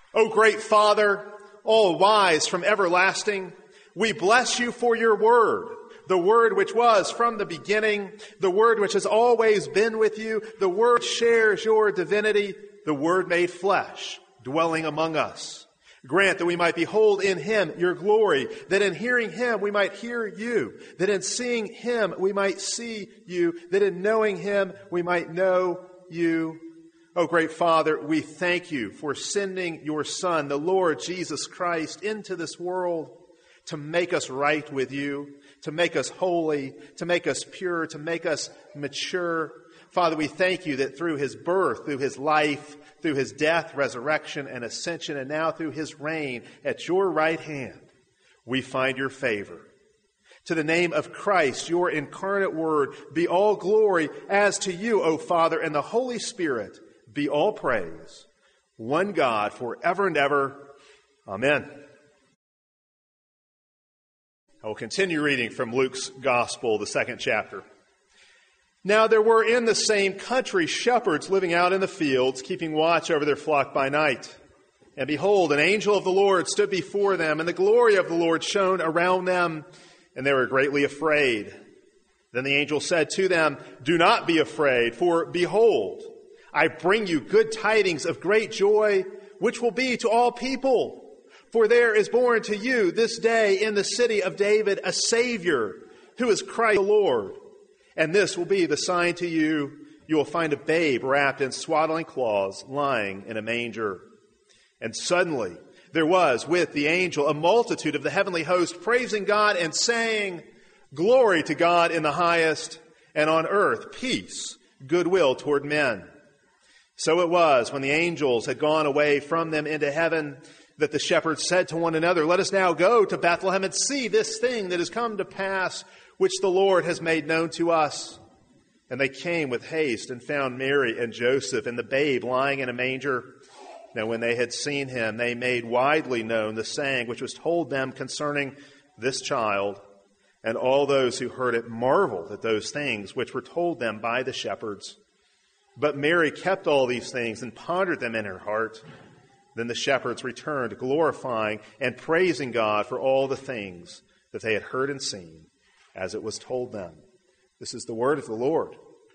O great Father, all wise from everlasting, we bless you for your word, the word which was from the beginning, the word which has always been with you, the word shares your divinity, the word made flesh, dwelling among us. Grant that we might behold in him your glory, that in hearing him we might hear you, that in seeing him we might see you, that in knowing him we might know you. O great Father, we thank you for sending your Son, the Lord Jesus Christ, into this world to make us right with you, to make us holy, to make us pure, to make us mature. Father, we thank you that through his birth, through his life, through his death, resurrection, and ascension, and now through his reign at your right hand, we find your favor. To the name of Christ, your incarnate word, be all glory as to you, O Father, and the Holy Spirit, be all praise. One God, forever and ever. Amen. I will continue reading from Luke's Gospel, the 2nd chapter. Now there were in the same country shepherds living out in the fields, keeping watch over their flock by night. And behold, an angel of the Lord stood before them, and the glory of the Lord shone around them, and they were greatly afraid. Then the angel said to them, "Do not be afraid, for behold, I bring you good tidings of great joy, which will be to all people. For there is born to you this day in the city of David a Savior, who is Christ the Lord. And this will be the sign to you. You will find a babe wrapped in swaddling cloths, lying in a manger." And suddenly there was with the angel a multitude of the heavenly host, praising God and saying, "Glory to God in the highest, and on earth peace, goodwill toward men." So it was, when the angels had gone away from them into heaven, that the shepherds said to one another, "Let us now go to Bethlehem and see this thing that has come to pass, which the Lord has made known to us." And they came with haste and found Mary and Joseph and the babe lying in a manger. Now when they had seen him, they made widely known the saying which was told them concerning this child. And all those who heard it marveled at those things which were told them by the shepherds. But Mary kept all these things and pondered them in her heart. Then the shepherds returned, glorifying and praising God for all the things that they had heard and seen, as it was told them. This is the word of the Lord.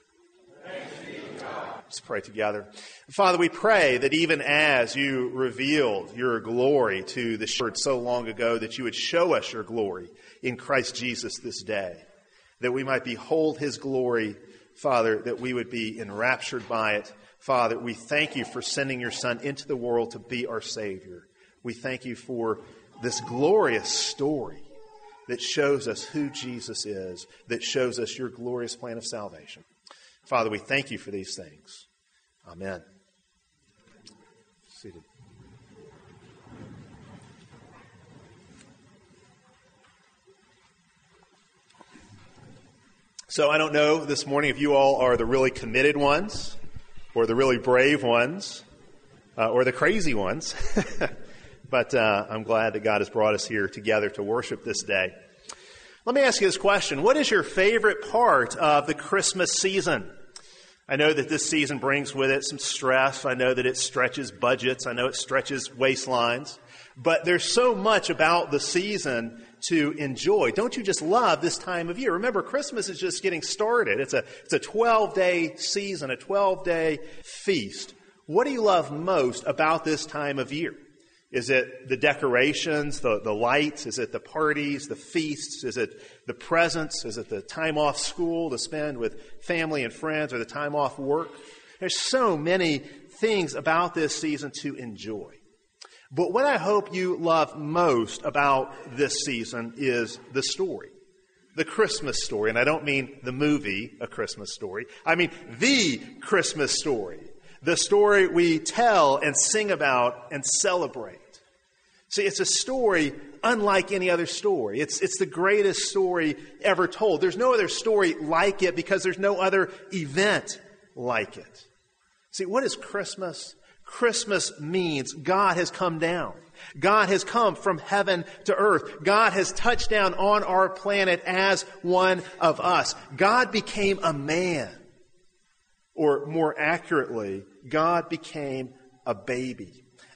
Thanks be to God. Let's pray together. Father, we pray that even as you revealed your glory to the shepherds so long ago, that you would show us your glory in Christ Jesus this day, that we might behold his glory, Father, that we would be enraptured by it. Father, we thank you for sending your Son into the world to be our Savior. We thank you for this glorious story that shows us who Jesus is, that shows us your glorious plan of salvation. Father, we thank you for these things. Amen. Seated. So I don't know this morning if you all are the really committed ones, or the really brave ones, or the crazy ones. But I'm glad that God has brought us here together to worship this day. Let me ask you this question. What is your favorite part of the Christmas season? I know that this season brings with it some stress. I know that it stretches budgets. I know it stretches waistlines. But there's so much about the season to enjoy. Don't you just love this time of year? Remember, Christmas is just getting started. It's a 12-day season, a 12-day feast. What do you love most about this time of year? Is it the decorations, the lights? Is it the parties, the feasts? Is it the presents? Is it the time off school to spend with family and friends, or the time off work? There's so many things about this season to enjoy. But what I hope you love most about this season is the story, the Christmas story. And I don't mean the movie, A Christmas Story. I mean the Christmas story, the story we tell and sing about and celebrate. See, it's a story unlike any other story. It's the greatest story ever told. There's no other story like it because there's no other event like it. See, what is Christmas? Christmas means God has come down. God has come from heaven to earth. God has touched down on our planet as one of us. God became a man. Or more accurately, God became a baby.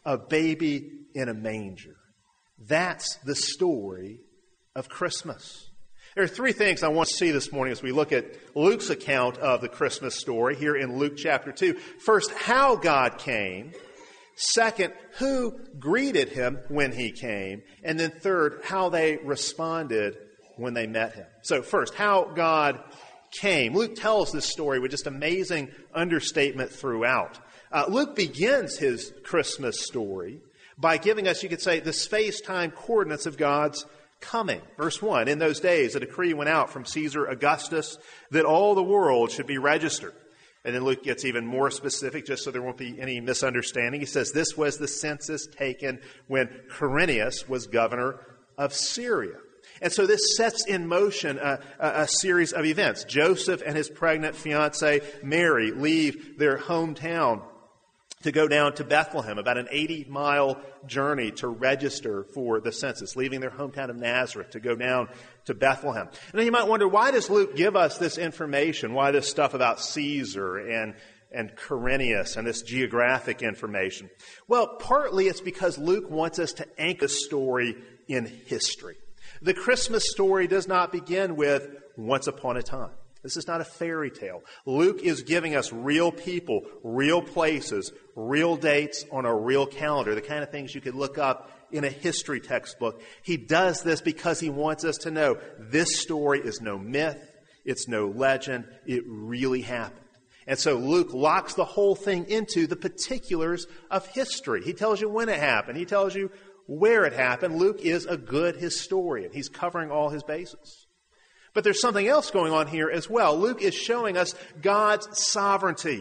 a baby in a manger. That's the story of Christmas. There are three things I want to see this morning as we look at Luke's account of the Christmas story here in Luke chapter 2. First, how God came. Second, who greeted him when he came. And then third, how they responded when they met him. So first, how God came. Luke tells this story with just amazing understatement throughout. Luke begins his Christmas story by giving us, you could say, the space-time coordinates of God's coming. Verse 1, in those days a decree went out from Caesar Augustus that all the world should be registered. And then Luke gets even more specific just so there won't be any misunderstanding. He says this was the census taken when Quirinius was governor of Syria. And so this sets in motion a series of events. Joseph and his pregnant fiancée Mary leave their hometown to go down to Bethlehem, about an 80-mile journey to register for the census, leaving their hometown of Nazareth to go down to Bethlehem. And then you might wonder, why does Luke give us this information? Why this stuff about Caesar and Quirinius and this geographic information? Well, partly it's because Luke wants us to anchor the story in history. The Christmas story does not begin with once upon a time. This is not a fairy tale. Luke is giving us real people, real places, real dates on a real calendar, the kind of things you could look up in a history textbook. He does this because he wants us to know this story is no myth, it's no legend, it really happened. And so Luke locks the whole thing into the particulars of history. He tells you when it happened. He tells you where it happened. Luke is a good historian. He's covering all his bases. But there's something else going on here as well. Luke is showing us God's sovereignty.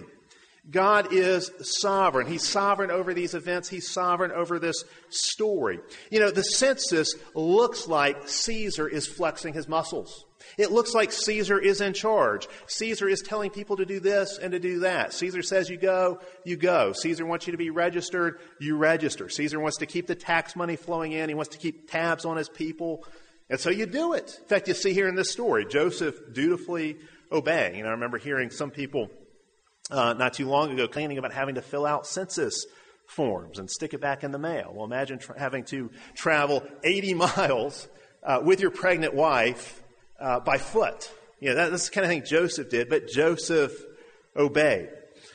God is sovereign. He's sovereign over these events. He's sovereign over this story. You know, the census looks like Caesar is flexing his muscles. It looks like Caesar is in charge. Caesar is telling people to do this and to do that. Caesar says you go, you go. Caesar wants you to be registered, you register. Caesar wants to keep the tax money flowing in. He wants to keep tabs on his people. And so you do it. In fact, you see here in this story, Joseph dutifully obeying. I remember hearing some people not too long ago complaining about having to fill out census forms and stick it back in the mail. Well, imagine having to travel 80 miles with your pregnant wife by foot. That's the kind of thing Joseph did, but Joseph obeyed.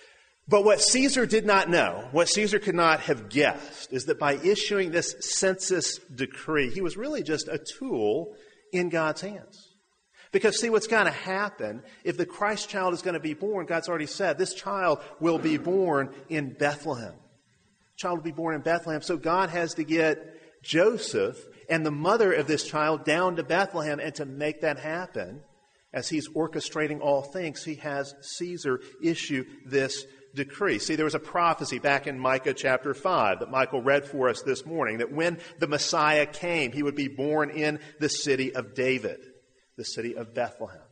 But what Caesar did not know, what Caesar could not have guessed, is that by issuing this census decree, he was really just a tool in God's hands. Because see, what's going to happen, if the Christ child is going to be born, God's already said, this child will be born in Bethlehem. Child will be born in Bethlehem. So God has to get Joseph and the mother of this child down to Bethlehem, and to make that happen, as he's orchestrating all things, he has Caesar issue this decree. See, there was a prophecy back in Micah chapter 5 that Michael read for us this morning, that when the Messiah came, he would be born in the city of David, the city of Bethlehem.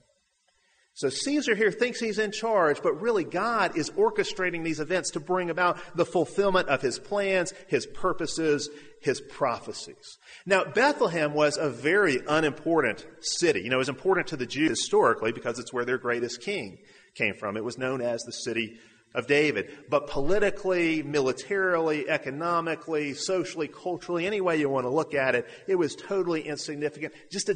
So Caesar here thinks he's in charge, but really God is orchestrating these events to bring about the fulfillment of his plans, his purposes, his prophecies. Now, Bethlehem was a very unimportant city. It was important to the Jews historically because it's where their greatest king came from. It was known as the city of David. But politically, militarily, economically, socially, culturally, any way you want to look at it, it was totally insignificant. Just a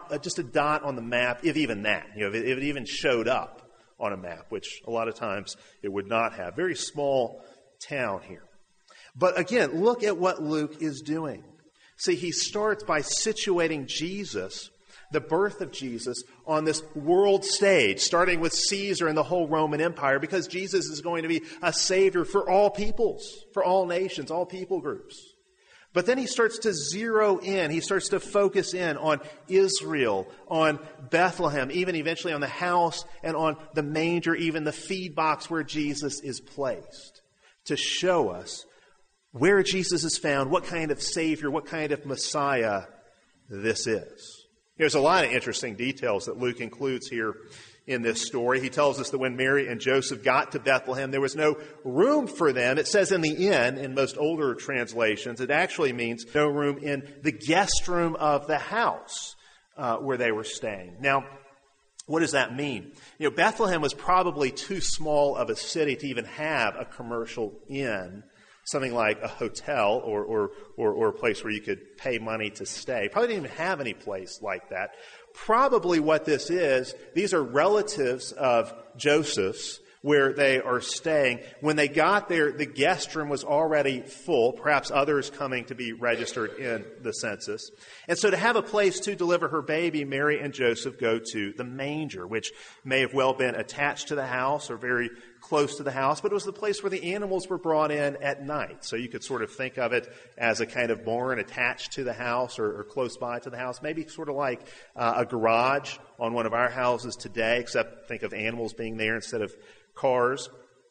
dot on the map, if even that. If it even showed up on a map, which a lot of times it would not have. Very small town here. But again, look at what Luke is doing. See, he starts by situating Jesus, the birth of Jesus, on this world stage, starting with Caesar and the whole Roman Empire, because Jesus is going to be a savior for all peoples, for all nations, all people groups. But then he starts to zero in, he starts to focus in on Israel, on Bethlehem, even eventually on the house and on the manger, even the feed box where Jesus is placed, to show us where Jesus is found, what kind of Savior, what kind of Messiah this is. There's a lot of interesting details that Luke includes here in this story. He tells us that when Mary and Joseph got to Bethlehem, there was no room for them. It says in the inn, in most older translations, it actually means no room in the guest room of the house where they were staying. Now, what does that mean? Bethlehem was probably too small of a city to even have a commercial inn something like a hotel or a place where you could pay money to stay. Probably didn't even have any place like that. Probably what this is, these are relatives of Joseph's where they are staying. When they got there, the guest room was already full, perhaps others coming to be registered in the census. And so to have a place to deliver her baby, Mary and Joseph go to the manger, which may have well been attached to the house or very close to the house, but it was the place where the animals were brought in at night. So you could sort of think of it as a kind of barn attached to the house or close by to the house, maybe sort of like a garage on one of our houses today, except think of animals being there instead of cars.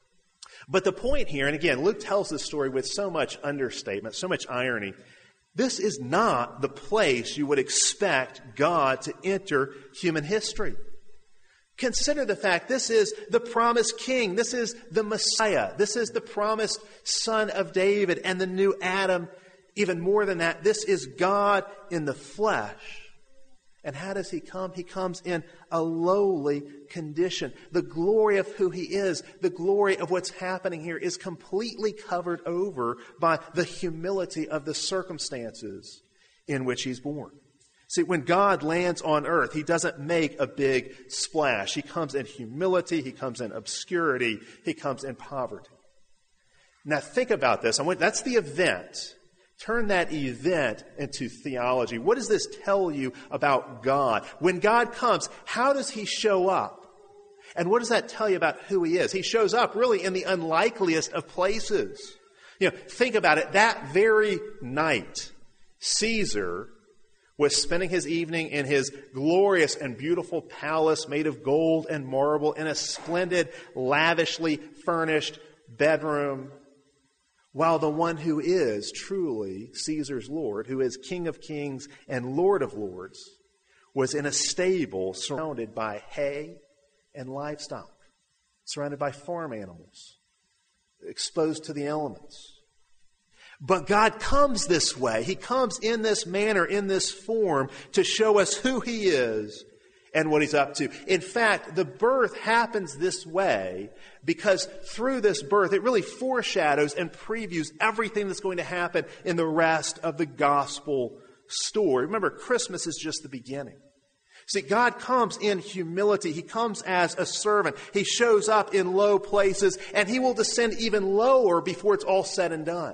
But the point here, and again, Luke tells this story with so much understatement, so much irony, this is not the place you would expect God to enter human history. Consider the fact this is the promised king. This is the Messiah. This is the promised son of David and the new Adam. Even more than that, this is God in the flesh. And how does he come? He comes in a lowly condition. The glory of who he is, the glory of what's happening here is completely covered over by the humility of the circumstances in which he's born. See, when God lands on earth, he doesn't make a big splash. He comes in humility, he comes in obscurity, he comes in poverty. Now think about this. That's the event. Turn that event into theology. What does this tell you about God? When God comes, how does he show up? And what does that tell you about who he is? He shows up really in the unlikeliest of places. Think about it. That very night, Caesar was spending his evening in his glorious and beautiful palace made of gold and marble in a splendid, lavishly furnished bedroom, while the one who is truly Caesar's Lord, who is King of Kings and Lord of Lords, was in a stable surrounded by hay and livestock, surrounded by farm animals, exposed to the elements. But God comes this way. He comes in this manner, in this form, to show us who he is and what he's up to. In fact, the birth happens this way because through this birth, it really foreshadows and previews everything that's going to happen in the rest of the gospel story. Remember, Christmas is just the beginning. See, God comes in humility. He comes as a servant. He shows up in low places, and he will descend even lower before it's all said and done.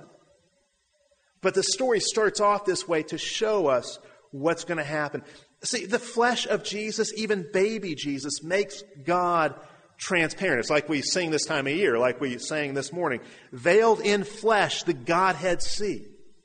But the story starts off this way to show us what's going to happen. See, the flesh of Jesus, even baby Jesus, makes God transparent. It's like we sing this time of year, like we sang this morning. Veiled in flesh, the Godhead see.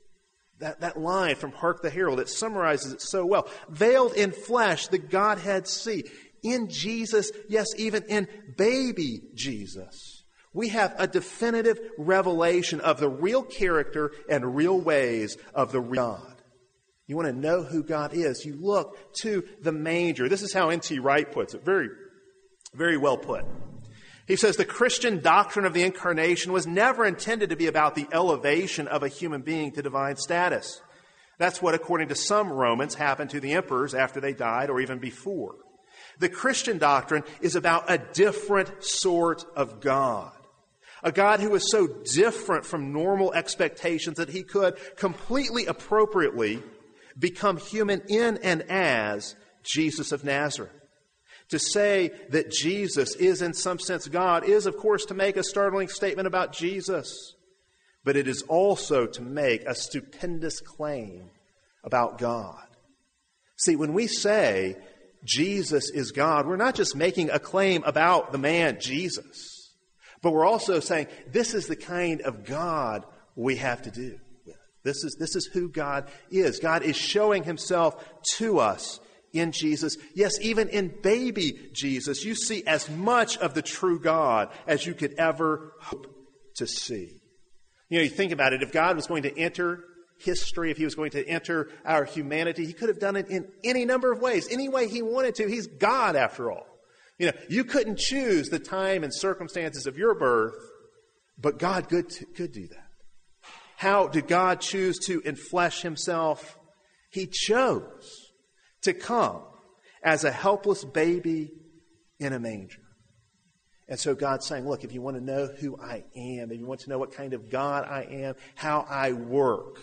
That line from Hark the Herald, it summarizes it so well. Veiled in flesh, the Godhead see. In Jesus, yes, even in baby Jesus, we have a definitive revelation of the real character and real ways of the real God. You want to know who God is, you look to the manger. This is how N.T. Wright puts it. Very, very well put. He says, the Christian doctrine of the incarnation was never intended to be about the elevation of a human being to divine status. That's what, according to some Romans, happened to the emperors after they died or even before. The Christian doctrine is about a different sort of God. A God who is so different from normal expectations that he could completely appropriately become human in and as Jesus of Nazareth. To say that Jesus is in some sense God is, of course, to make a startling statement about Jesus. But it is also to make a stupendous claim about God. See, when we say Jesus is God, we're not just making a claim about the man Jesus, but we're also saying this is the kind of God we have to do with. This is who God is. God is showing himself to us in Jesus. Yes, even in baby Jesus, you see as much of the true God as you could ever hope to see. You think about it. If God was going to enter history, if he was going to enter our humanity, he could have done it in any number of ways, any way he wanted to. He's God, after all. You couldn't choose the time and circumstances of your birth, but God could do that. How did God choose to enflesh himself? He chose to come as a helpless baby in a manger. And so God's saying, look, if you want to know who I am, if you want to know what kind of God I am, how I work,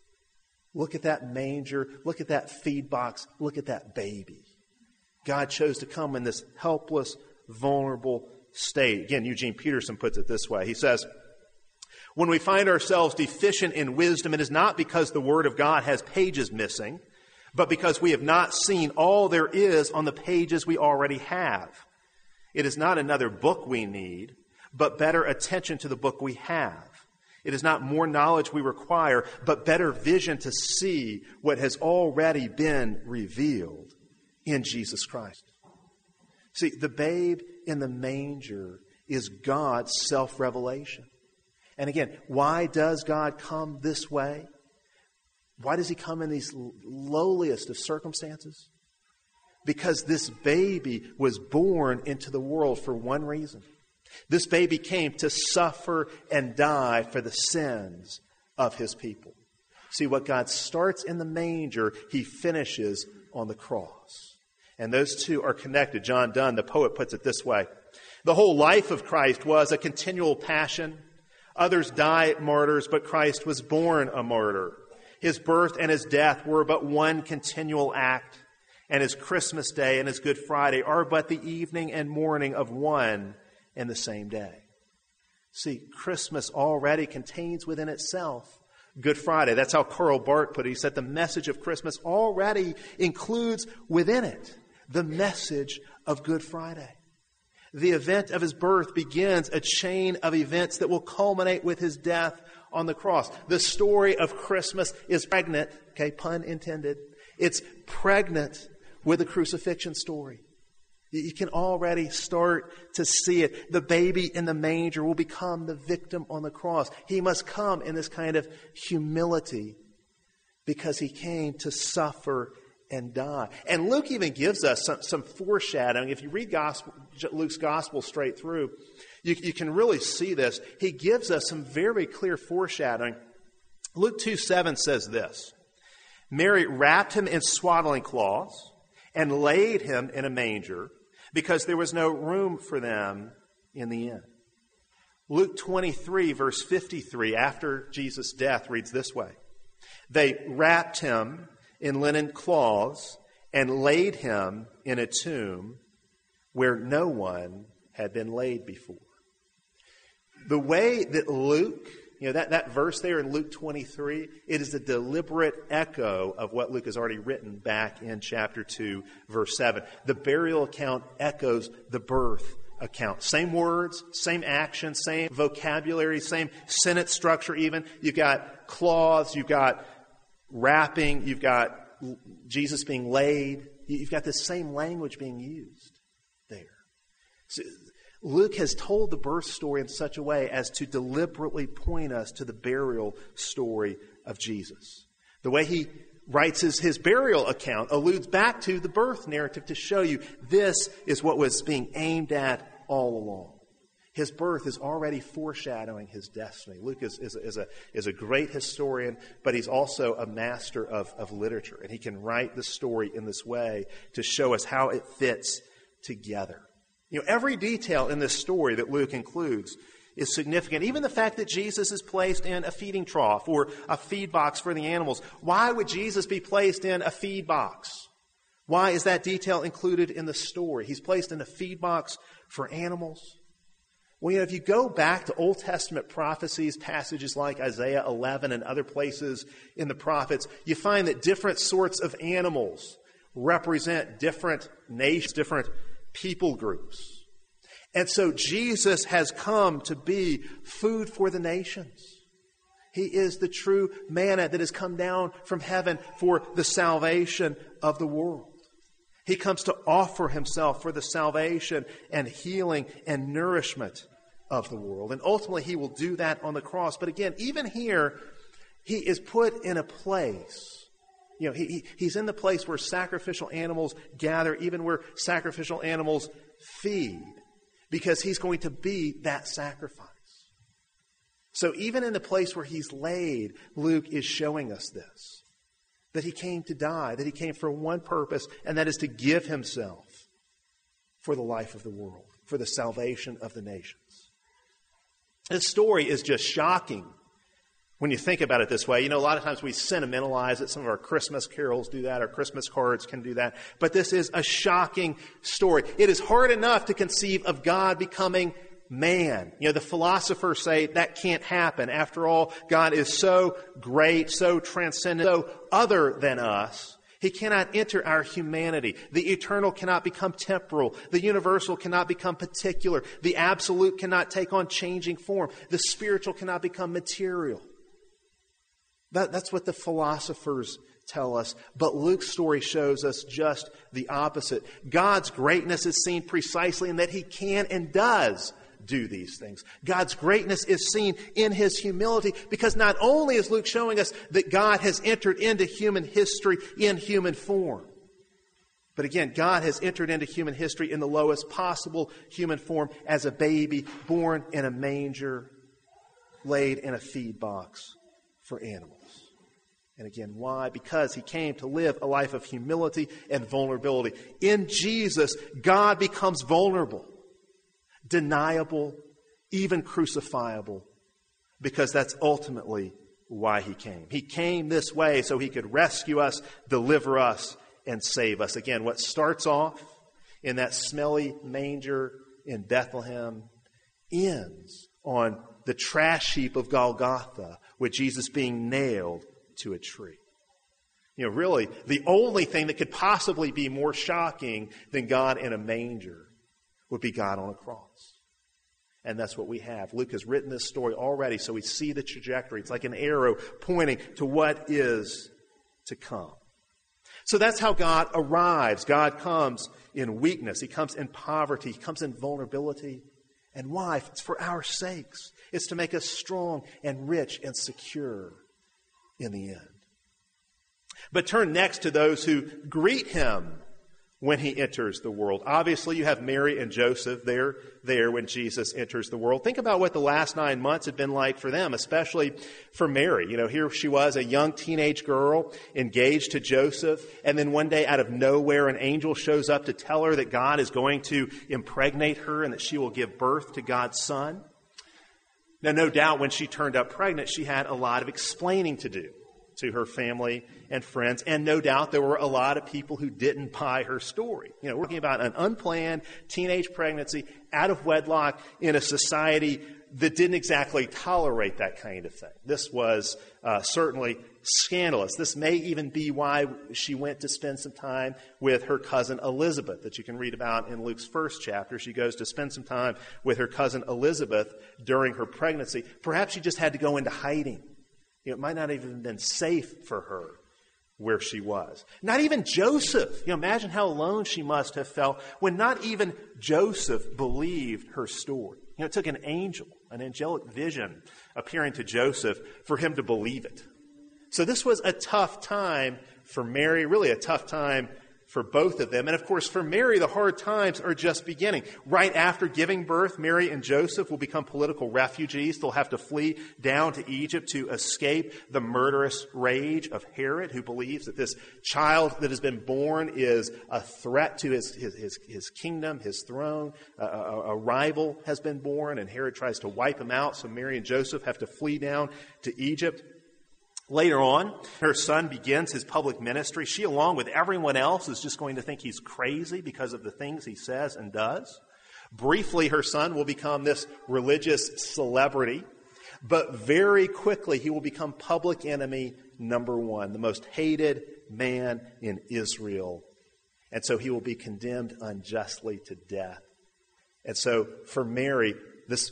look at that manger, look at that feed box, look at that baby. God chose to come in this helpless, vulnerable state. Again, Eugene Peterson puts it this way. He says, when we find ourselves deficient in wisdom, it is not because the Word of God has pages missing, but because we have not seen all there is on the pages we already have. It is not another book we need, but better attention to the book we have. It is not more knowledge we require, but better vision to see what has already been revealed in Jesus Christ. See, the babe in the manger is God's self-revelation. And again, why does God come this way? Why does he come in these lowliest of circumstances? Because this baby was born into the world for one reason. This baby came to suffer and die for the sins of his people. See, what God starts in the manger, he finishes on the cross. And those two are connected. John Donne, the poet, puts it this way. The whole life of Christ was a continual passion. Others die martyrs, but Christ was born a martyr. His birth and his death were but one continual act, and his Christmas Day and his Good Friday are but the evening and morning of one and the same day. See, Christmas already contains within itself Good Friday. That's how Karl Barth put it. He said the message of Christmas already includes within it the message of Good Friday. The event of his birth begins a chain of events that will culminate with his death on the cross. The story of Christmas is pregnant, okay, pun intended. It's pregnant with the crucifixion story. You can already start to see it. The baby in the manger will become the victim on the cross. He must come in this kind of humility because he came to suffer and die. And Luke even gives us some foreshadowing. If you read Luke's gospel straight through, you can really see this. He gives us some very clear foreshadowing. Luke 2:7 says this, Mary wrapped him in swaddling cloths and laid him in a manger because there was no room for them in the inn. Luke 23, verse 53, after Jesus' death, reads this way. They wrapped him in linen cloths and laid him in a tomb where no one had been laid before. The way that Luke, that verse there in Luke 23, it is a deliberate echo of what Luke has already written back in chapter 2, verse 7. The burial account echoes the birth account. Same words, same action, same vocabulary, same sentence structure even. You've got cloths, you've got wrapping, you've got Jesus being laid. You've got this same language being used there. So Luke has told the birth story in such a way as to deliberately point us to the burial story of Jesus. The way he writes his burial account alludes back to the birth narrative to show you this is what was being aimed at all along. His birth is already foreshadowing his destiny. Luke is a great historian, but he's also a master of literature. And he can write the story in this way to show us how it fits together. Every detail in this story that Luke includes is significant. Even the fact that Jesus is placed in a feeding trough or a feed box for the animals. Why would Jesus be placed in a feed box? Why is that detail included in the story? He's placed in a feed box for animals. Well, if you go back to Old Testament prophecies, passages like Isaiah 11 and other places in the prophets, you find that different sorts of animals represent different nations, different people groups. And so Jesus has come to be food for the nations. He is the true manna that has come down from heaven for the salvation of the world. He comes to offer himself for the salvation and healing and nourishment of the world. And ultimately, he will do that on the cross. But again, even here, he is put in a place. He's in the place where sacrificial animals gather, even where sacrificial animals feed, because he's going to be that sacrifice. So even in the place where he's laid, Luke is showing us this. That he came to die, that he came for one purpose, and that is to give himself for the life of the world. for the salvation of the nations. This story is just shocking when you think about it this way. You know, a lot of times we sentimentalize it. Some of our Christmas carols do that. Our Christmas cards can do that. But this is a shocking story. It is hard enough to conceive of God becoming man. You know, the philosophers say that can't happen. After all, God is so great, so transcendent, so other than us. He cannot enter our humanity. The eternal cannot become temporal. The universal cannot become particular. The absolute cannot take on changing form. The spiritual cannot become material. That's what the philosophers tell us. But Luke's story shows us just the opposite. God's greatness is seen precisely in that He can and does do these things. God's greatness is seen in His humility, because not only is Luke showing us that God has entered into human history in human form, but again, God has entered into human history in the lowest possible human form as a baby born in a manger, laid in a feed box for animals. And again, why? Because He came to live a life of humility and vulnerability. In Jesus, God becomes vulnerable, deniable, even crucifiable, because that's ultimately why He came. He came this way so He could rescue us, deliver us, and save us. Again, what starts off in that smelly manger in Bethlehem ends on the trash heap of Golgotha, with Jesus being nailed to a tree. You know, really, the only thing that could possibly be more shocking than God in a manger would be God on a cross. And that's what we have. Luke has written this story already, so we see the trajectory. It's like an arrow pointing to what is to come. So that's how God arrives. God comes in weakness. He comes in poverty. He comes in vulnerability. And why? It's for our sakes. It's to make us strong and rich and secure in the end. But turn next to those who greet Him when He enters the world. Obviously, you have Mary and Joseph there when Jesus enters the world. Think about what the last 9 months had been like for them, especially for Mary. You know, here she was, a young teenage girl engaged to Joseph, and then one day out of nowhere, an angel shows up to tell her that God is going to impregnate her and that she will give birth to God's Son. Now, no doubt when she turned up pregnant, she had a lot of explaining to do to her family and friends. And no doubt there were a lot of people who didn't buy her story. You know, we're talking about an unplanned teenage pregnancy out of wedlock in a society that didn't exactly tolerate that kind of thing. This was certainly scandalous. This may even be why she went to spend some time with her cousin Elizabeth, that you can read about in Luke's first chapter. She goes to spend some time with her cousin Elizabeth during her pregnancy. Perhaps she just had to go into hiding. You know, it might not have even been safe for her where she was. Not even Joseph. You know, imagine how alone she must have felt when not even Joseph believed her story. You know, it took an angel, an angelic vision appearing to Joseph for him to believe it. So this was a tough time for Mary, really a tough time for both of them. And of course, for Mary, the hard times are just beginning. Right after giving birth, Mary and Joseph will become political refugees. They'll have to flee down to Egypt to escape the murderous rage of Herod, who believes that this child that has been born is a threat to his kingdom, his throne. A rival has been born, and Herod tries to wipe him out. So Mary and Joseph have to flee down to Egypt. Later on, her son begins his public ministry. She, along with everyone else, is just going to think he's crazy because of the things he says and does. Briefly, her son will become this religious celebrity, but very quickly he will become public enemy number one, the most hated man in Israel. And so he will be condemned unjustly to death. And so for Mary, this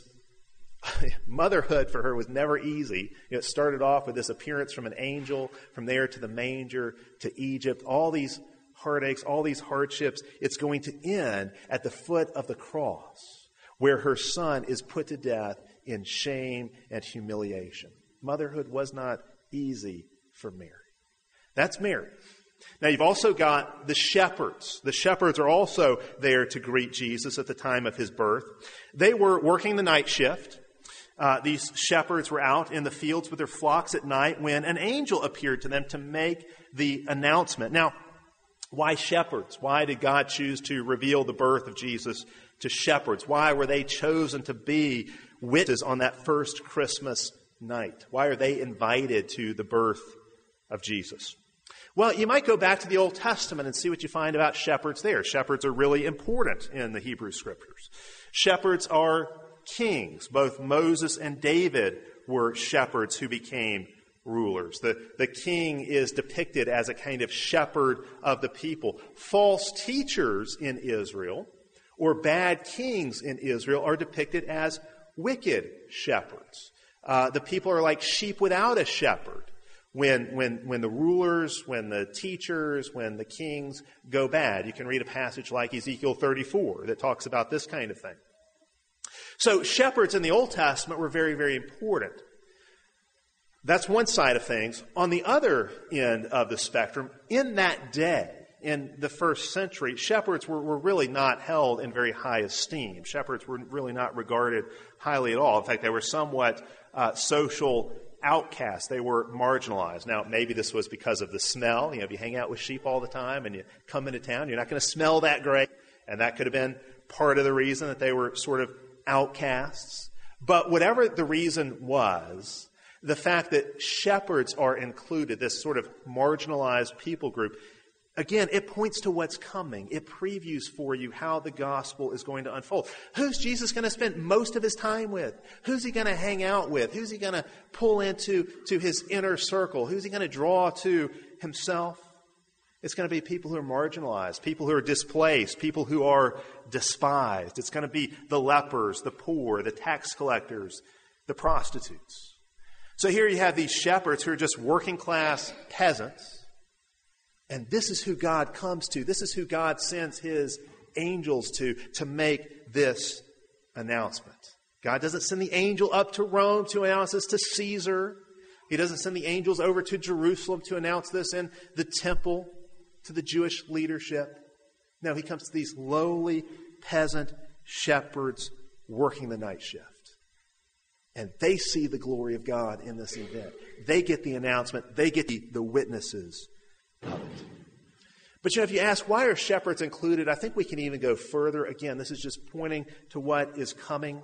motherhood for her was never easy. You know, it started off with this appearance from an angel, from there to the manger, to Egypt, all these heartaches, all these hardships. It's going to end at the foot of the cross, where her son is put to death in shame and humiliation. Motherhood was not easy for Mary. That's Mary. Now, you've also got the shepherds. The shepherds are also there to greet Jesus at the time of his birth. They were working the night shift. These shepherds were out in the fields with their flocks at night when an angel appeared to them to make the announcement. Now, why shepherds? Why did God choose to reveal the birth of Jesus to shepherds? Why were they chosen to be witnesses on that first Christmas night? Why are they invited to the birth of Jesus? Well, you might go back to the Old Testament and see what you find about shepherds there. Shepherds are really important in the Hebrew Scriptures. Shepherds are kings. Both Moses and David were shepherds who became rulers. The king is depicted as a kind of shepherd of the people. False teachers in Israel, or bad kings in Israel, are depicted as wicked shepherds. The people are like sheep without a shepherd. When the rulers, when the teachers, when the kings go bad. You can read a passage like Ezekiel 34 that talks about this kind of thing. So shepherds in the Old Testament were very, very important. That's one side of things. On the other end of the spectrum, in that day, in the first century, shepherds were really not held in very high esteem. Shepherds were really not regarded highly at all. In fact, they were somewhat social outcasts. They were marginalized. Now, maybe this was because of the smell. If you hang out with sheep all the time and you come into town, you're not going to smell that great. And that could have been part of the reason that they were sort of outcasts. But whatever the reason was, the fact that shepherds are included, this sort of marginalized people group, again, it points to what's coming. It previews for you how the gospel is going to unfold. Who's Jesus going to spend most of his time with? Who's he going to hang out with? Who's he going to pull into his inner circle? Who's he going to draw to himself? It's going to be people who are marginalized, people who are displaced, people who are despised. It's going to be the lepers, the poor, the tax collectors, the prostitutes. So here you have these shepherds who are just working class peasants. And this is who God comes to. This is who God sends his angels to make this announcement. God doesn't send the angel up to Rome to announce this to Caesar. He doesn't send the angels over to Jerusalem to announce this in the temple to the Jewish leadership. No, he comes to these lowly peasant shepherds working the night shift. And they see the glory of God in this event. They get the announcement. They get the witnesses of it. But if you ask, why are shepherds included? I think we can even go further. Again, this is just pointing to what is coming.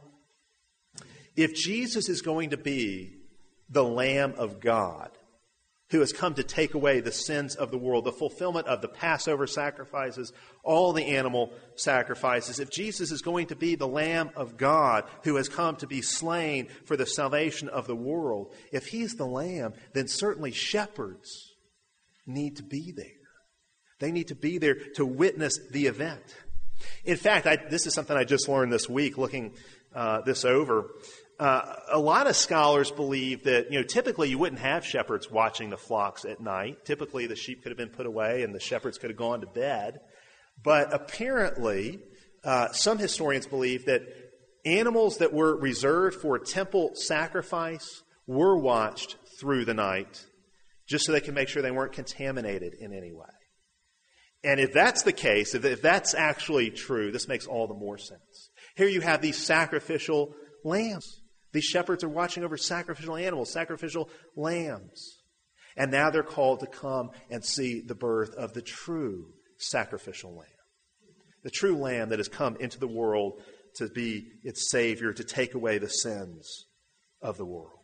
If Jesus is going to be the Lamb of God, who has come to take away the sins of the world, the fulfillment of the Passover sacrifices, all the animal sacrifices. If Jesus is going to be the Lamb of God who has come to be slain for the salvation of the world, if he's the Lamb, then certainly shepherds need to be there. They need to be there to witness the event. In fact, this is something I just learned this week looking this over. A lot of scholars believe that, typically you wouldn't have shepherds watching the flocks at night. Typically the sheep could have been put away and the shepherds could have gone to bed. But apparently, some historians believe that animals that were reserved for temple sacrifice were watched through the night just so they could make sure they weren't contaminated in any way. And if that's the case, if that's actually true, this makes all the more sense. Here you have these sacrificial lambs. These shepherds are watching over sacrificial animals, sacrificial lambs. And now they're called to come and see the birth of the true sacrificial lamb. The true lamb that has come into the world to be its Savior, to take away the sins of the world.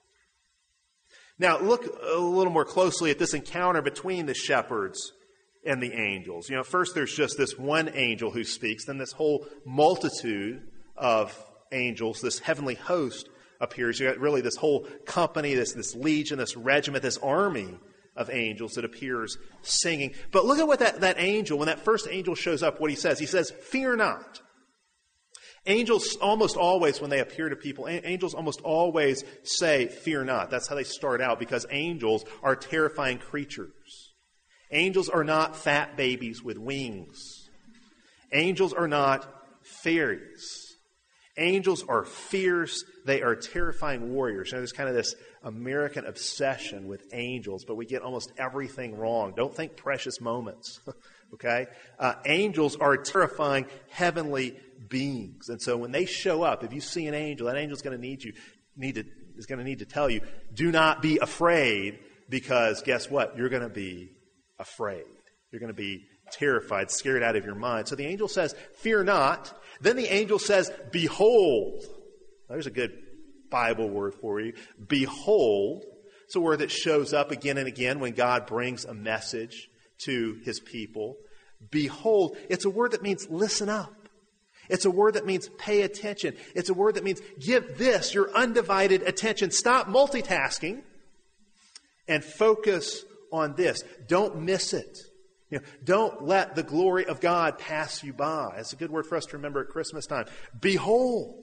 Now, look a little more closely at this encounter between the shepherds and the angels. First there's just this one angel who speaks, then this whole multitude of angels, this heavenly host appears. You got really this whole company, this legion, this regiment, this army of angels that appears singing. But look at what that angel, when that first angel shows up, what he says. He says, "Fear not." Angels almost always, when they appear to people, angels almost always say, "Fear not." That's how they start out, because angels are terrifying creatures. Angels are not fat babies with wings. Angels are not fairies. Angels are fierce. They are terrifying warriors. There's kind of this American obsession with angels, but we get almost everything wrong. Don't think precious moments, okay? Angels are terrifying heavenly beings. And so when they show up, if you see an angel, that angel's going to need to tell you, do not be afraid, because guess what? You're going to be afraid. You're going to be terrified, scared out of your mind. So the angel says, fear not. Then the angel says, behold. There's a good Bible word for you. Behold. It's a word that shows up again and again when God brings a message to his people. Behold. It's a word that means listen up. It's a word that means pay attention. It's a word that means give this your undivided attention. Stop multitasking and focus on this. Don't miss it. Don't let the glory of God pass you by. It's a good word for us to remember at Christmas time. Behold.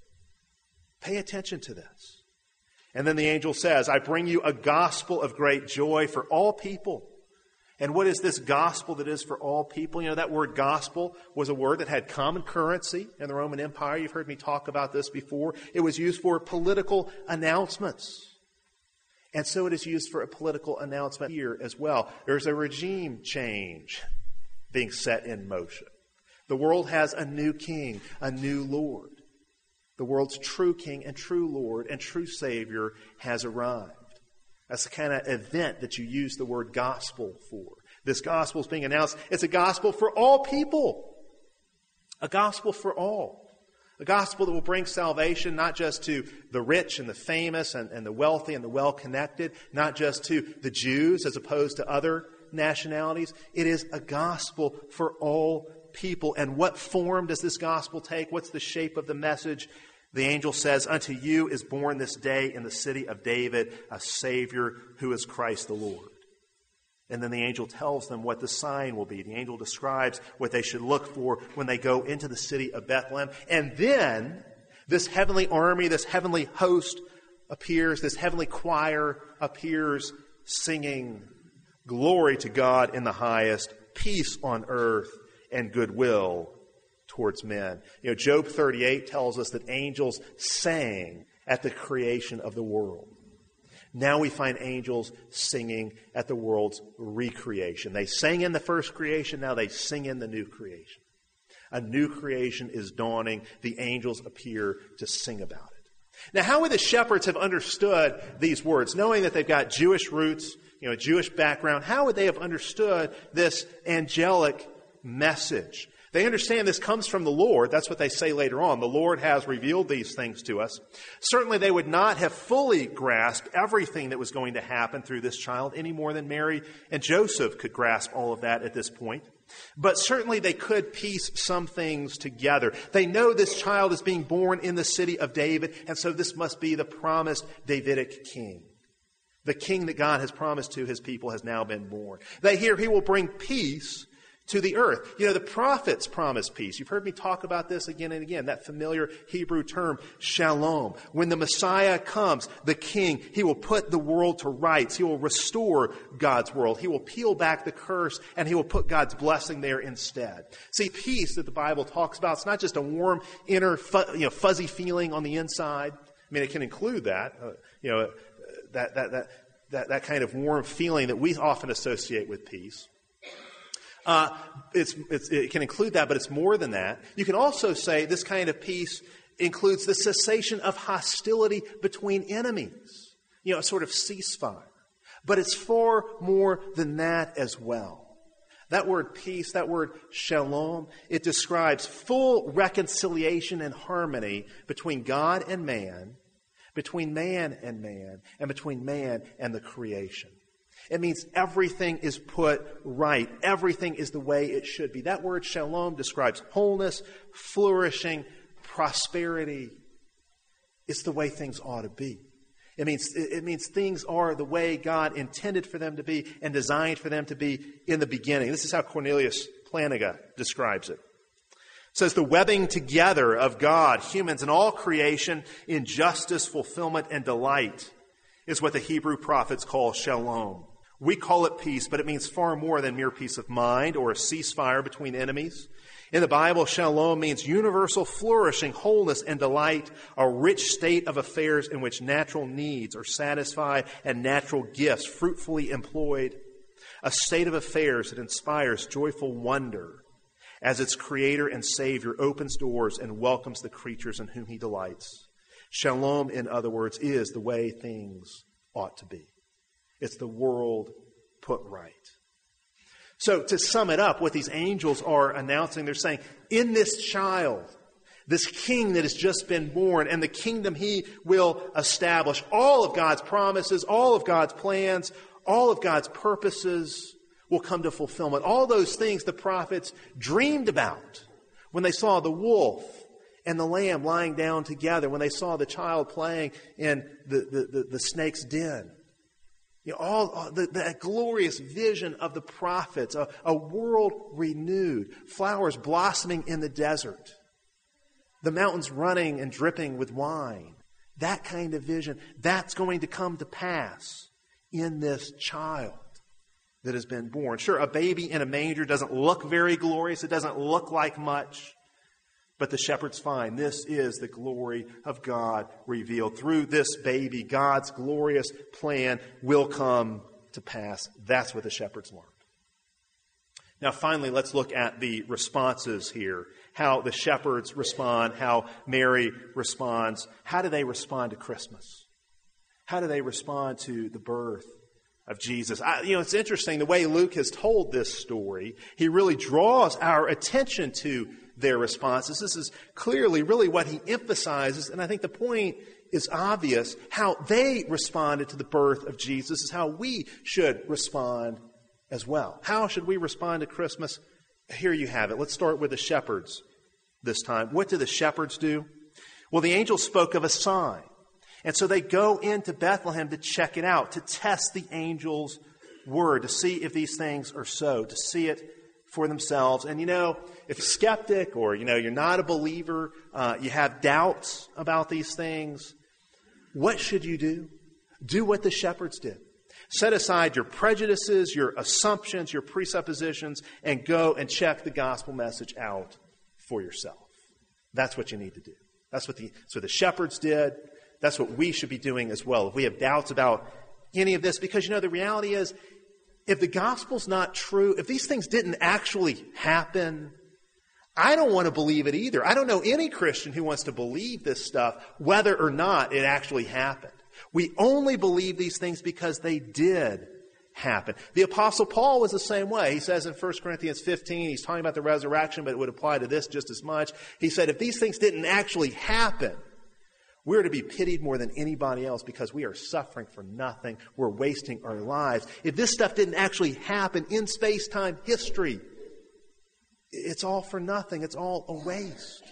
Pay attention to this. And then the angel says, I bring you a gospel of great joy for all people. And what is this gospel that is for all people? That word gospel was a word that had common currency in the Roman Empire. You've heard me talk about this before. It was used for political announcements. And so it is used for a political announcement here as well. There's a regime change being set in motion. The world has a new king, a new Lord. The world's true king and true Lord and true Savior has arrived. That's the kind of event that you use the word gospel for. This gospel is being announced. It's a gospel for all people. A gospel for all. A gospel that will bring salvation not just to the rich and the famous and the wealthy and the well-connected, not just to the Jews as opposed to other nationalities. It is a gospel for all people. And what form does this gospel take? What's the shape of the message? The angel says, unto you is born this day in the city of David a Savior who is Christ the Lord. And then the angel tells them what the sign will be. The angel describes what they should look for when they go into the city of Bethlehem. And then this heavenly army, this heavenly host appears, this heavenly choir appears singing, glory to God in the highest, peace on earth, and goodwill towards men. Job 38 tells us that angels sang at the creation of the world. Now we find angels singing at the world's recreation. They sang in the first creation, now they sing in the new creation. A new creation is dawning. The angels appear to sing about it. Now, how would the shepherds have understood these words? Knowing that they've got Jewish roots, a Jewish background, how would they have understood this angelic message? They understand this comes from the Lord. That's what they say later on. The Lord has revealed these things to us. Certainly they would not have fully grasped everything that was going to happen through this child any more than Mary and Joseph could grasp all of that at this point. But certainly they could piece some things together. They know this child is being born in the city of David, and so this must be the promised Davidic king. The king that God has promised to his people has now been born. They hear he will bring peace to the earth. The prophets promise peace. You've heard me talk about this again and again, that familiar Hebrew term, shalom. When the Messiah comes, the king, he will put the world to rights. He will restore God's world. He will peel back the curse, and he will put God's blessing there instead. See, peace that the Bible talks about, it's not just a warm, inner, fuzzy feeling on the inside. It can include that, that kind of warm feeling that we often associate with peace. It can include that, but it's more than that. You can also say this kind of peace includes the cessation of hostility between enemies. A sort of ceasefire. But it's far more than that as well. That word peace, that word shalom, it describes full reconciliation and harmony between God and man, between man and man, and between man and the creation. It means everything is put right. Everything is the way it should be. That word shalom describes wholeness, flourishing, prosperity. It's the way things ought to be. It means things are the way God intended for them to be and designed for them to be in the beginning. This is how Cornelius Plantinga describes it. It says, the webbing together of God, humans, and all creation in justice, fulfillment, and delight is what the Hebrew prophets call shalom. We call it peace, but it means far more than mere peace of mind or a ceasefire between enemies. In the Bible, shalom means universal flourishing, wholeness, and delight, a rich state of affairs in which natural needs are satisfied and natural gifts fruitfully employed, a state of affairs that inspires joyful wonder as its creator and Savior opens doors and welcomes the creatures in whom he delights. Shalom, in other words, is the way things ought to be. It's the world put right. So to sum it up, what these angels are announcing, they're saying, in this child, this king that has just been born and the kingdom he will establish, all of God's promises, all of God's plans, all of God's purposes will come to fulfillment. All those things the prophets dreamed about when they saw the wolf and the lamb lying down together, when they saw the child playing in the snake's den. You know, all that glorious vision of the prophets, a world renewed, flowers blossoming in the desert, the mountains running and dripping with wine. That kind of vision, that's going to come to pass in this child that has been born. Sure, a baby in a manger doesn't look very glorious. It doesn't look like much. But the shepherds find this is the glory of God revealed. Through this baby, God's glorious plan will come to pass. That's what the shepherds learned. Now, finally, let's look at the responses here. How the shepherds respond, how Mary responds. How do they respond to Christmas? How do they respond to the birth of Jesus? It's interesting, the way Luke has told this story, he really draws our attention to their responses. This is clearly really what he emphasizes, and I think the point is obvious. How they responded to the birth of Jesus is how we should respond as well. How should we respond to Christmas? Here you have it. Let's start with the shepherds this time. What do the shepherds do? Well, the angel spoke of a sign. And so they go into Bethlehem to check it out, to test the angel's word, to see if these things are so, to see it for themselves. And if you're skeptic or, you're not a believer, you have doubts about these things, what should you do? Do what the shepherds did. Set aside your prejudices, your assumptions, your presuppositions, and go and check the gospel message out for yourself. That's what you need to do. That's what the shepherds did. That's what we should be doing as well. If we have doubts about any of this, because the reality is, if the gospel's not true, if these things didn't actually happen, I don't want to believe it either. I don't know any Christian who wants to believe this stuff, whether or not it actually happened. We only believe these things because they did happen. The Apostle Paul was the same way. He says in 1 Corinthians 15, he's talking about the resurrection, but it would apply to this just as much. He said, if these things didn't actually happen, we're to be pitied more than anybody else because we are suffering for nothing. We're wasting our lives. If this stuff didn't actually happen in space-time history, it's all for nothing. It's all a waste.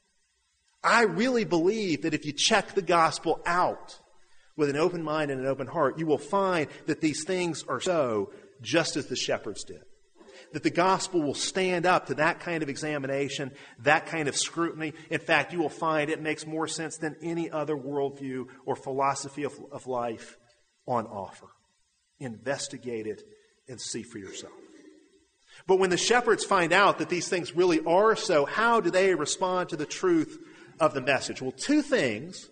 I really believe that if you check the gospel out with an open mind and an open heart, you will find that these things are so just as the shepherds did. That the gospel will stand up to that kind of examination, that kind of scrutiny. In fact, you will find it makes more sense than any other worldview or philosophy of life on offer. Investigate it and see for yourself. But when the shepherds find out that these things really are so, how do they respond to the truth of the message? Well, two things,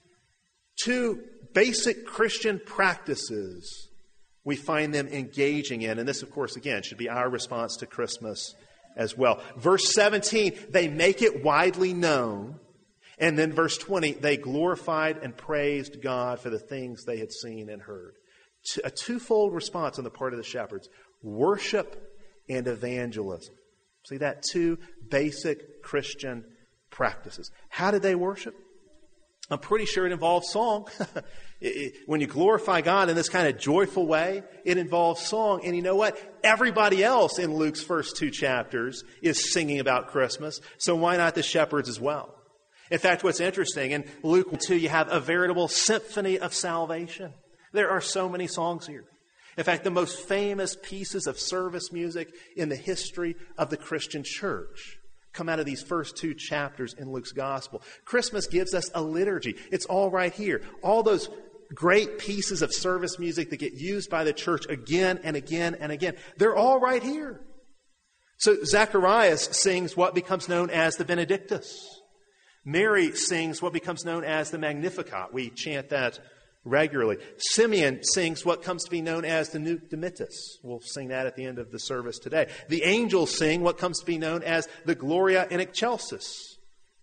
two basic Christian practices we find them engaging in. And this, of course, again, should be our response to Christmas as well. Verse 17, they make it widely known. And then verse 20, they glorified and praised God for the things they had seen and heard. A twofold response on the part of the shepherds. Worship and evangelism. See that? Two basic Christian practices. How did they worship? I'm pretty sure it involves song. When you glorify God in this kind of joyful way, it involves song. And you know what? Everybody else in Luke's first two chapters is singing about Christmas. So why not the shepherds as well? In fact, what's interesting, in Luke 2, you have a veritable symphony of salvation. There are so many songs here. In fact, the most famous pieces of service music in the history of the Christian church come out of these first two chapters in Luke's gospel. Christmas gives us a liturgy. It's all right here. All those great pieces of service music that get used by the church again and again and again, they're all right here. So Zacharias sings what becomes known as the Benedictus. Mary sings what becomes known as the Magnificat. We chant that regularly. Simeon sings what comes to be known as the Nunc Dimittis. We'll sing that at the end of the service today. The angels sing what comes to be known as the Gloria in Excelsis.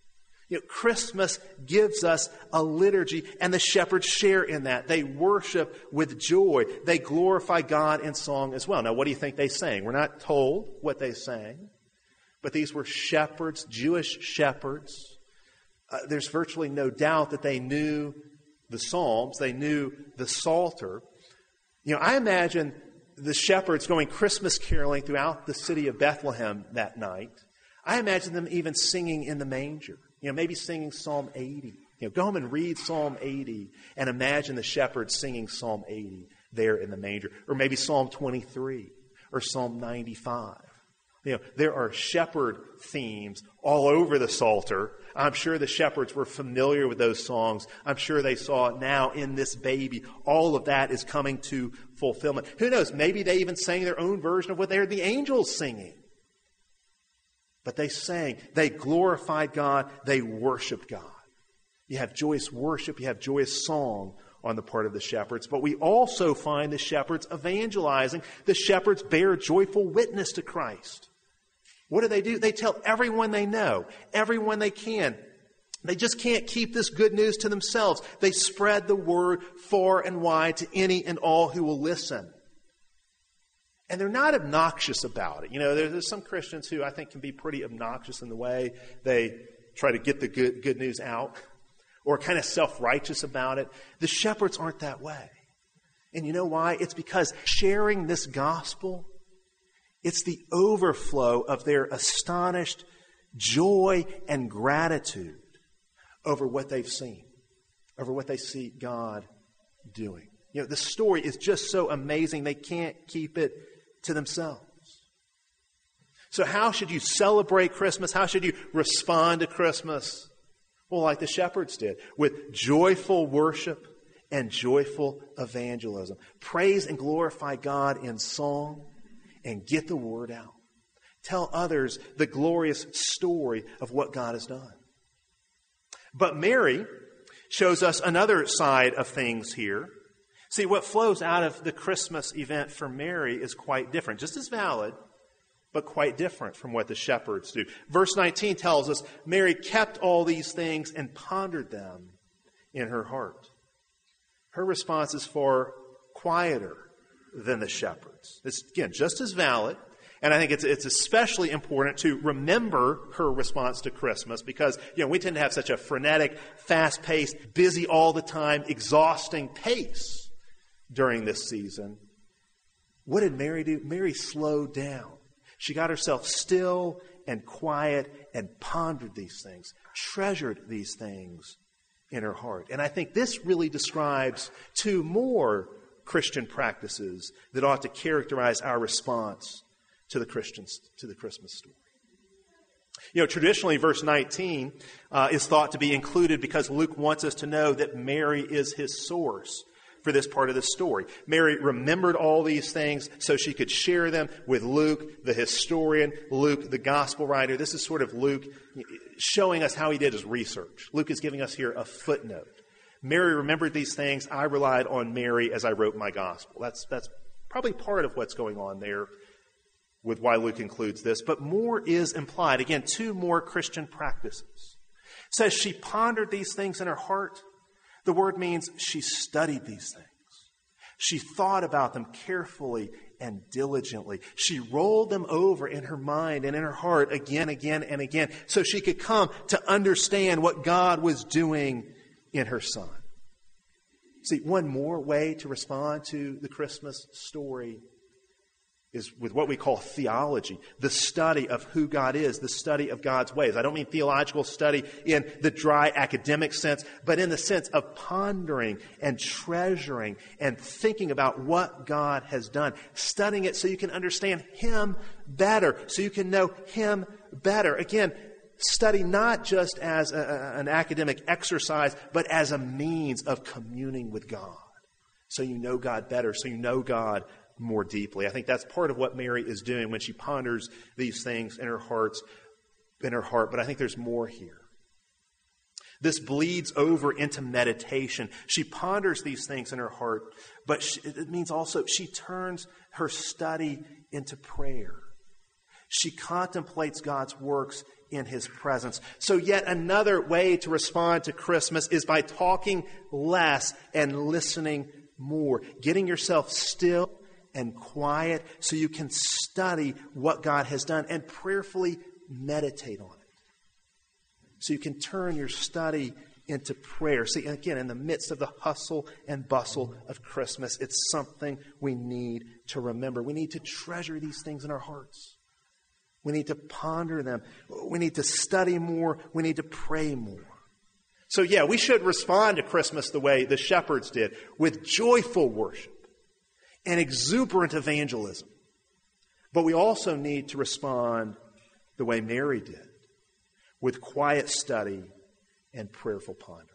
Christmas gives us a liturgy, and the shepherds share in that. They worship with joy. They glorify God in song as well. Now, what do you think they sang? We're not told what they sang, but these were shepherds, Jewish shepherds. There's virtually no doubt that they knew the Psalms. They knew the Psalter. I imagine the shepherds going Christmas caroling throughout the city of Bethlehem that night. I imagine them even singing in the manger. Maybe singing Psalm 80. Go home and read Psalm 80 and imagine the shepherds singing Psalm 80 there in the manger. Or maybe Psalm 23 or Psalm 95. There are shepherd themes all over the Psalter. I'm sure the shepherds were familiar with those songs. I'm sure they saw now in this baby. All of that is coming to fulfillment. Who knows? Maybe they even sang their own version of what they heard the angels singing. But they sang, they glorified God, they worshiped God. You have joyous worship, you have joyous song on the part of the shepherds. But we also find the shepherds evangelizing. The shepherds bear joyful witness to Christ. What do? They tell everyone they know, everyone they can. They just can't keep this good news to themselves. They spread the word far and wide to any and all who will listen. And they're not obnoxious about it. There's some Christians who I think can be pretty obnoxious in the way they try to get the good news out, or kind of self-righteous about it. The shepherds aren't that way. And you know why? It's because sharing this gospel, it's the overflow of their astonished joy and gratitude over what they've seen, over what they see God doing. The story is just so amazing they can't keep it to themselves. So how should you celebrate Christmas? How should you respond to Christmas? Well, like the shepherds did, with joyful worship and joyful evangelism. Praise and glorify God in song and get the word out. Tell others the glorious story of what God has done. But Mary shows us another side of things here. See, what flows out of the Christmas event for Mary is quite different. Just as valid, but quite different from what the shepherds do. Verse 19 tells us, Mary kept all these things and pondered them in her heart. Her response is far quieter than the shepherds. It's, again, just as valid. And I think it's especially important to remember her response to Christmas because, we tend to have such a frenetic, fast-paced, busy all the time, exhausting pace during this season. What did Mary do? Mary slowed down. She got herself still and quiet and pondered these things, treasured these things in her heart. And I think this really describes two more Christian practices that ought to characterize our response to the Christmas story. Traditionally, verse 19 is thought to be included because Luke wants us to know that Mary is his source for this part of the story. Mary remembered all these things so she could share them with Luke, the historian, Luke, the gospel writer. This is sort of Luke showing us how he did his research. Luke is giving us here a footnote. Mary remembered these things. I relied on Mary as I wrote my gospel. That's probably part of what's going on there with why Luke includes this. But more is implied. Again, two more Christian practices. It says she pondered these things in her heart. The word means she studied these things. She thought about them carefully and diligently. She rolled them over in her mind and in her heart again and again so she could come to understand what God was doing in her Son. See, one more way to respond to the Christmas story is with what we call theology, the study of who God is, the study of God's ways. I don't mean theological study in the dry academic sense, but in the sense of pondering and treasuring and thinking about what God has done, studying it so you can understand Him better, so you can know Him better. Again, study not just as an academic exercise, but as a means of communing with God, so you know God better, so you know God more deeply. I think that's part of what Mary is doing when she ponders these things in her heart, but I think there's more here. This bleeds over into meditation. She ponders these things in her heart, but it means also she turns her study into prayer. She contemplates God's works in His presence. So yet another way to respond to Christmas is by talking less and listening more. Getting yourself still and quiet so you can study what God has done and prayerfully meditate on it. So you can turn your study into prayer. See, again, in the midst of the hustle and bustle of Christmas, it's something we need to remember. We need to treasure these things in our hearts. We need to ponder them. We need to study more. We need to pray more. So yeah, we should respond to Christmas the way the shepherds did, with joyful worship and exuberant evangelism. But we also need to respond the way Mary did, with quiet study and prayerful pondering.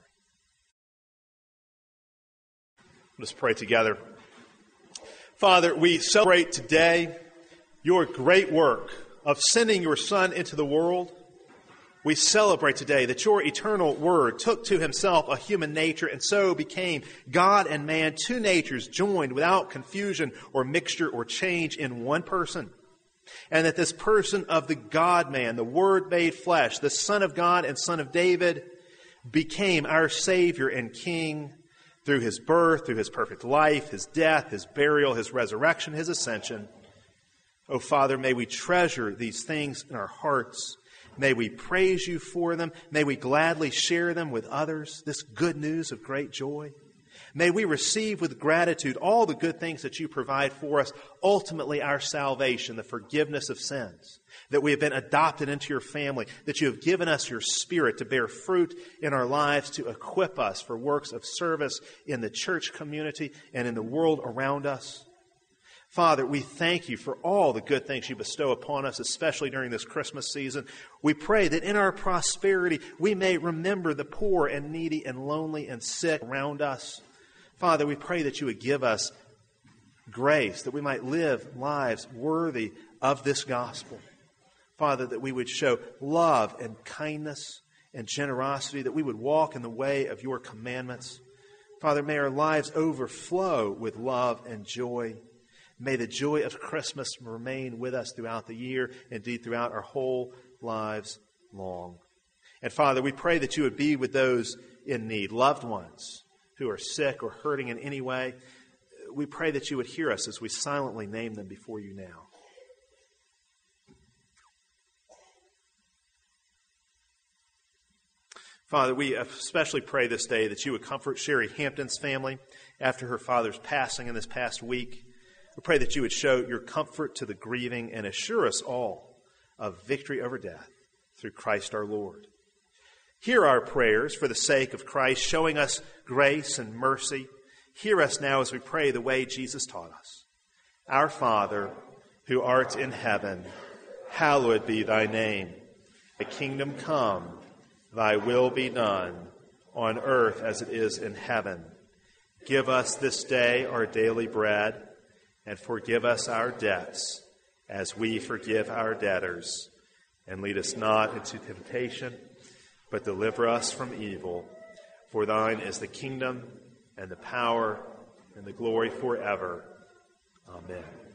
Let's pray together. Father, we celebrate today your great work of sending your Son into the world. We celebrate today that your eternal Word took to Himself a human nature and so became God and man, two natures joined without confusion or mixture or change in one person. And that this person of the God-man, the Word made flesh, the Son of God and Son of David, became our Savior and King through His birth, through His perfect life, His death, His burial, His resurrection, His ascension. Oh, Father, may we treasure these things in our hearts. May we praise you for them. May we gladly share them with others, this good news of great joy. May we receive with gratitude all the good things that you provide for us, ultimately our salvation, the forgiveness of sins, that we have been adopted into your family, that you have given us your Spirit to bear fruit in our lives, to equip us for works of service in the church community and in the world around us. Father, we thank you for all the good things you bestow upon us, especially during this Christmas season. We pray that in our prosperity, we may remember the poor and needy and lonely and sick around us. Father, we pray that you would give us grace, that we might live lives worthy of this gospel. Father, that we would show love and kindness and generosity, that we would walk in the way of your commandments. Father, may our lives overflow with love and joy. May the joy of Christmas remain with us throughout the year, indeed throughout our whole lives long. And Father, we pray that you would be with those in need, loved ones who are sick or hurting in any way. We pray that you would hear us as we silently name them before you now. Father, we especially pray this day that you would comfort Sherry Hampton's family after her father's passing in this past week. We pray that you would show your comfort to the grieving and assure us all of victory over death through Christ our Lord. Hear our prayers for the sake of Christ, showing us grace and mercy. Hear us now as we pray the way Jesus taught us. Our Father, who art in heaven, hallowed be thy name. Thy kingdom come, thy will be done, on earth as it is in heaven. Give us this day our daily bread, and forgive us our debts, as we forgive our debtors. And lead us not into temptation, but deliver us from evil. For thine is the kingdom, and the power, and the glory forever. Amen.